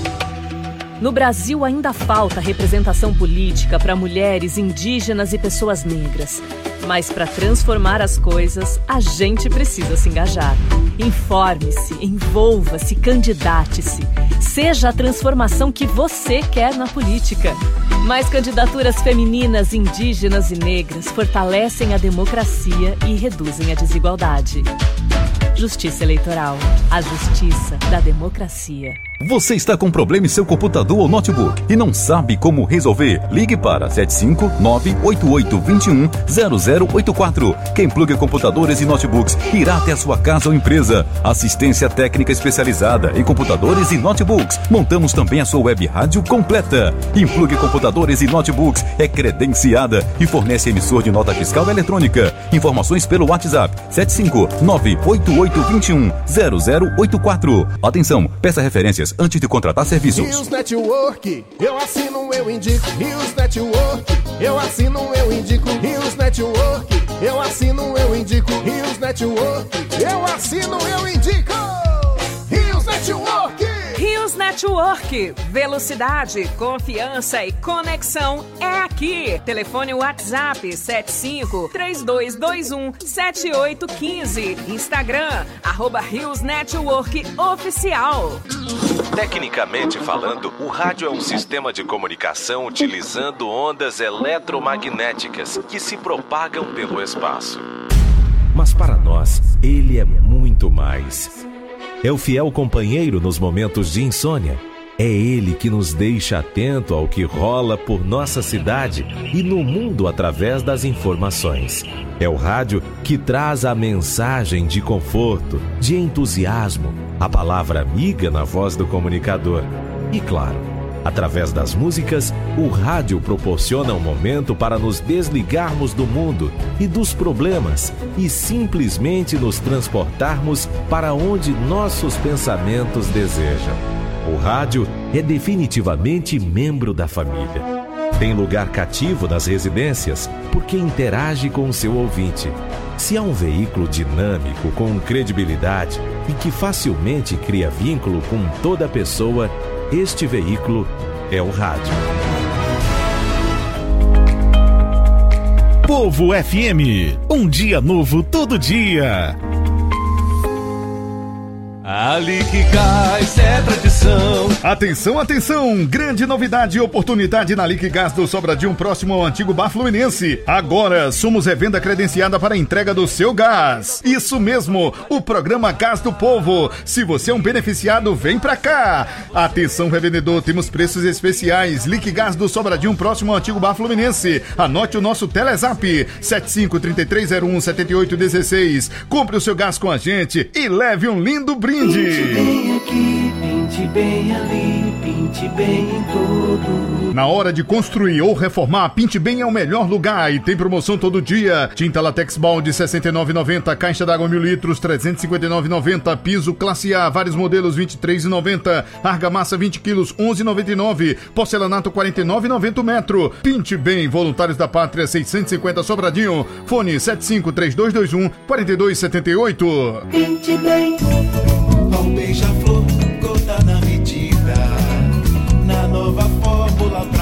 No Brasil ainda falta representação política para mulheres, indígenas e pessoas negras. Mas para transformar as coisas, a gente precisa se engajar. Informe-se, envolva-se, candidate-se. Seja a transformação que você quer na política. Mais candidaturas femininas, indígenas e negras fortalecem a democracia e reduzem a desigualdade. Justiça Eleitoral. A justiça da democracia. Você está com problema em seu computador ou notebook e não sabe como resolver? Ligue para sete cinco nove oito oito dois um zero zero oito quatro. Quem pluga computadores e notebooks irá até a sua casa ou empresa. Assistência técnica especializada em computadores e notebooks. Montamos também a sua web rádio completa. Implugue Computadores e Notebooks é credenciada e fornece emissor de nota fiscal eletrônica. Informações pelo WhatsApp sete cinco nove oito oito dois um zero zero oito quatro. Atenção, peça referências antes de contratar serviços. Rios Network, eu assino, eu indico. Rios Network, eu assino, eu indico. Rios Network, eu assino, eu indico. Rios Network, eu assino, eu indico. Rios Network. Rios Network, velocidade, confiança e conexão é aqui. Telefone WhatsApp sete cinco três dois dois um sete oito um cinco. Instagram, arroba Rios Network Oficial. Tecnicamente falando, o rádio é um sistema de comunicação utilizando ondas eletromagnéticas que se propagam pelo espaço. Mas para nós, ele é muito mais. É o fiel companheiro nos momentos de insônia, É ele que nos deixa atento ao que rola por nossa cidade e no mundo através das informações. É o rádio que traz a mensagem de conforto, de entusiasmo, a palavra amiga na voz do comunicador. E claro, através das músicas, o rádio proporciona um momento para nos desligarmos do mundo e dos problemas e simplesmente nos transportarmos para onde nossos pensamentos desejam. O rádio é definitivamente membro da família. Tem lugar cativo nas residências porque interage com o seu ouvinte. Se há um veículo dinâmico, com credibilidade e que facilmente cria vínculo com toda pessoa, este veículo é o rádio. Povo F M, um dia novo todo dia. Ali que Gás é tradição. Atenção, atenção! Grande novidade e oportunidade na Liquigás do Sobradinho, próximo ao antigo Bar Fluminense. Agora somos revenda credenciada para a entrega do seu gás. Isso mesmo, o programa Gás do Povo. Se você é um beneficiado, vem pra cá. Atenção, revendedor, temos preços especiais. Liquigás do Sobradinho, próximo ao antigo Bar Fluminense. Anote o nosso Telezap sete cinco três três zero um sete oito um seis. Compre o seu gás com a gente e leve um lindo brinde. Pinte bem aqui, pinte bem ali, pinte bem em tudo. Na hora de construir ou reformar, Pinte Bem é o melhor lugar e tem promoção todo dia. Tinta Latex Balde sessenta e nove reais e noventa centavos, caixa d'água mil litros trezentos e cinquenta e nove reais e noventa centavos, piso classe A, vários modelos vinte e três reais e noventa centavos, argamassa vinte quilos onze reais e noventa e nove centavos, porcelanato quarenta e nove reais e noventa centavos metro. Pinte Bem, Voluntários da Pátria seiscentos e cinquenta Sobradinho, fone sete cinco três dois dois um quatro dois sete oito. Pinte Bem. Um beija-flor, gota na medida, na nova fórmula pra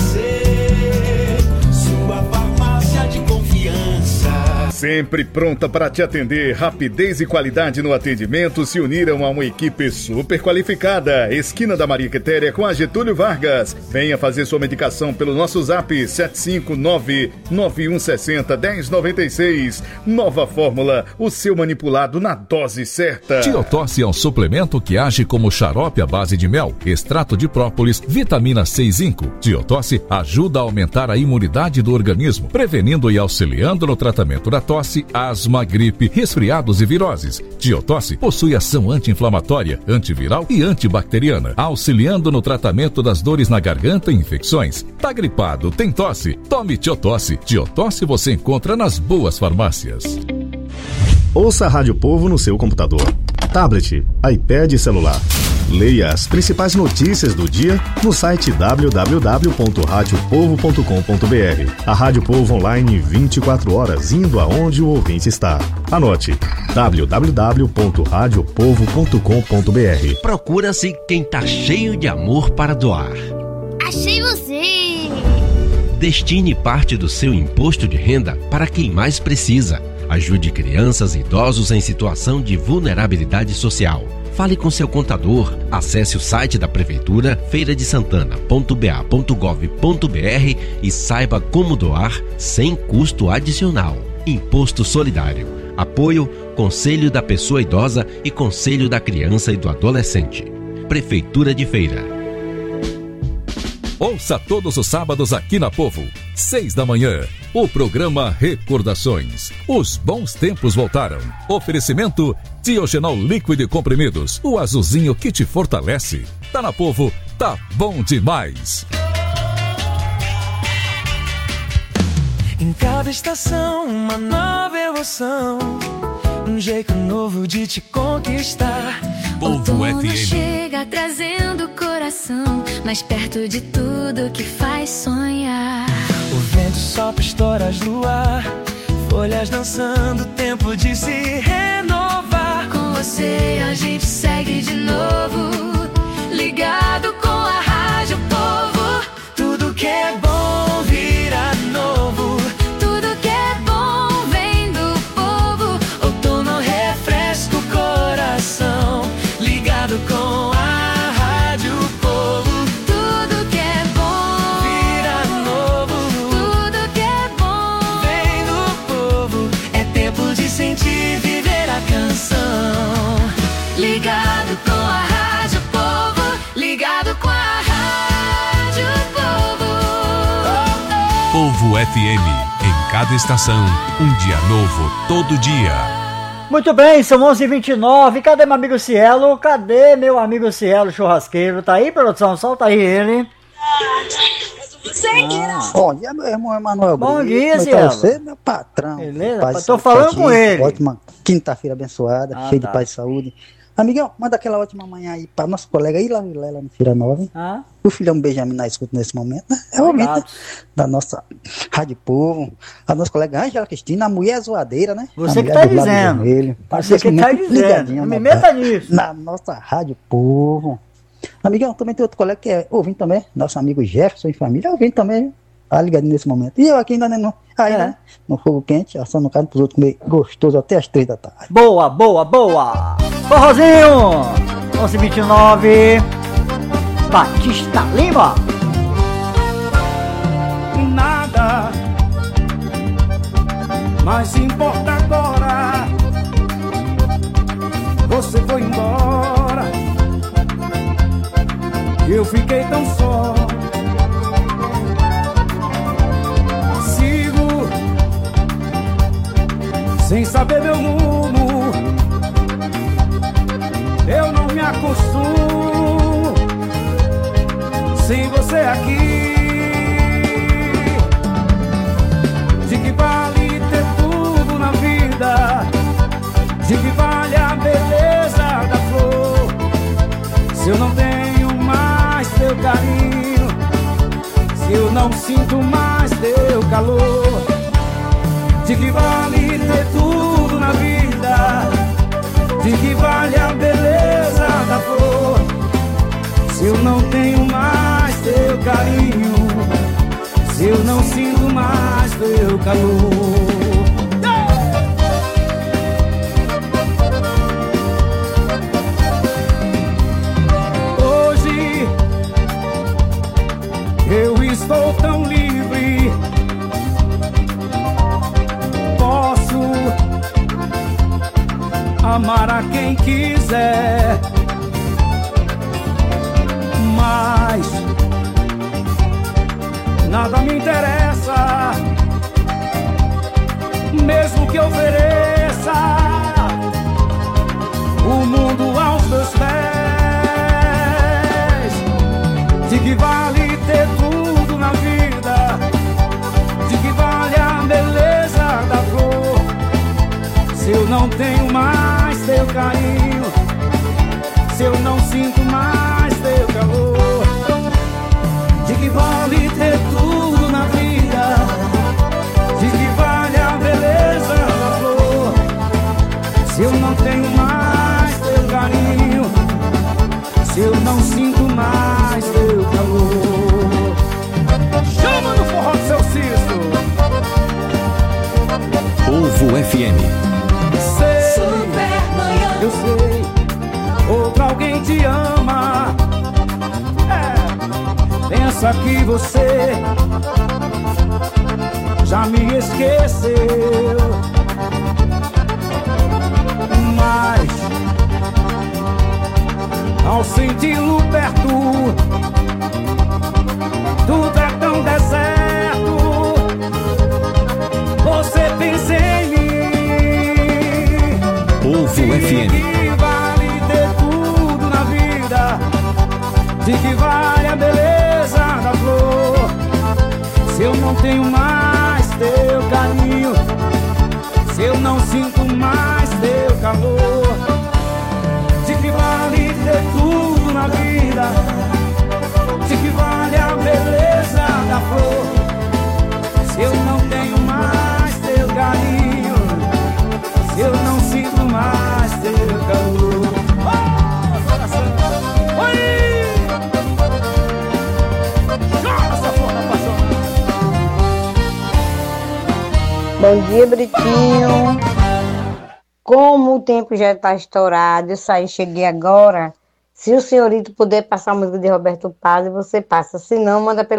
você, sua farmácia de confiança. Sempre pronta para te atender, rapidez e qualidade no atendimento se uniram a uma equipe super qualificada. Esquina da Maria Quitéria com a Getúlio Vargas. Venha fazer sua medicação pelo nosso zap sete cinco nove nove um seis zero um zero nove seis. Nova fórmula, o seu manipulado na dose certa. Tiotosse é um suplemento que age como xarope à base de mel, extrato de própolis, vitamina C e zinco. Tiotosse ajuda a aumentar a imunidade do organismo, prevenindo e auxiliando no tratamento da tosse, asma, gripe, resfriados e viroses. Tiotosse possui ação anti-inflamatória, antiviral e antibacteriana, auxiliando no tratamento das dores na garganta e infecções. Tá gripado, tem tosse? Tome Tiotosse. Tiotosse você encontra nas boas farmácias. Ouça a Rádio Povo no seu computador, tablet, iPad e celular. Leia as principais notícias do dia no site w w w ponto rádio povo ponto com ponto b r. A Rádio Povo online vinte e quatro horas, indo aonde o ouvinte está. Anote w w w ponto rádio povo ponto com ponto b r. Procura-se quem tá cheio de amor para doar. Achei você! Destine parte do seu imposto de renda para quem mais precisa. Ajude crianças e idosos em situação de vulnerabilidade social. Fale com seu contador, acesse o site da Prefeitura, feira de santana ponto b a ponto gov ponto b r e saiba como doar sem custo adicional. Imposto Solidário. Apoio Conselho da Pessoa Idosa e Conselho da Criança e do Adolescente. Prefeitura de Feira. Ouça todos os sábados aqui na Povo, seis da manhã, o programa Recordações. Os bons tempos voltaram. Oferecimento Diogenol líquido e comprimidos, o azulzinho que te fortalece. Tá na Povo, tá bom demais. Em cada estação, uma nova emoção, um jeito novo de te conquistar. Povo F M chega trazendo o coração mais perto de tudo que faz sonhar. O vento sopra estoras no ar, folhas dançando, tempo de se renovar. Com você a gente segue de novo, ligado com a Rádio Povo. Tudo que é bom vira novo, tudo que é bom vem do povo. Outono refresca o coração, ligado com a Rádio Povo. Tudo que é bom vira novo, tudo que é bom vem do povo. É tempo de sentir, viver a canção. Ligado com a Rádio Povo, ligado com F M. Em cada estação, um dia novo todo dia. Muito bem, são onze e vinte e nove. Cadê meu amigo Cielo? Cadê meu amigo Cielo churrasqueiro? Tá aí, produção? Solta aí ele. Ah. Bom dia, meu irmão Emanuel. Bom dia, Cielo. Cielo. Você, meu patrão. Beleza? Paz, Tô falando com ele. Ótima quinta-feira abençoada, Ah, cheia tá. de paz e saúde. Amigão, manda aquela ótima manhã aí para nosso colega Ila Vilela no Feira Nova. Ah. O filhão Benjamin na escuta nesse momento, né? É o ouvinte da nossa Rádio Povo. A nossa colega Ângela Cristina, a mulher zoadeira, né? Você a que mulher tá do lado dizendo. vermelho. Você Nesse que tá momento, dizendo. ligadinho Não me na- meta nisso. Na nossa Rádio Povo. Amigão, também tem outro colega que é ouvinte também, nosso amigo Jefferson e família, é ouvinte também, tá ligadinho nesse momento. E eu aqui ainda não, aí, É. né? No fogo quente, assando carne pros outros comer gostoso até as três da tarde. Boa, boa, boa. Forrozinho. onze e vinte e nove. Batista Lima. Nada mais importa agora. Você foi embora, eu fiquei tão só. Sigo sem saber meu rumo. Eu não me acostumo sem você aqui. De que vale ter tudo na vida? De que vale a beleza da flor? Se eu não tenho mais teu carinho, se eu não sinto mais teu calor. De que vale ter tudo na vida? De que vale a beleza da flor? Se eu não tenho mais teu carinho, se eu não sinto mais teu calor. Hoje eu estou tão livre, posso amar a quem quiser, mas nada me interessa, mesmo que ofereça o mundo aos meus pés. De que vale ter tudo na vida? De que vale a beleza da flor? Se eu não tenho mais teu carinho, se eu não sinto mais teu calor. De que vale ter tudo na vida? De que vale a beleza da flor? Se eu não tenho mais teu carinho, se eu não sinto mais teu calor. Chama no forró do seu Ciso. Povo F M. Sei, eu sei, outro alguém te ama. É, pensa que você já me esqueceu, mas ao senti-lo perto, tudo é tão deserto. Você pensa em mim. Povo F M. De que vale ter tudo na vida? De que vale a beleza da flor? Se eu não tenho mais teu carinho, se eu não sinto mais teu calor. De que vale ter tudo na vida? De que vale a beleza da flor? Se eu não tenho mais teu carinho, se eu não sinto mais teu calor. Oh, coração! Oi! Nossa, porra, apaixonada! Bom dia, Britinho. Como o tempo já está estourado, eu saí, cheguei agora. Se o senhorito puder passar a música de Roberto Paz, você passa. Se não, manda pelo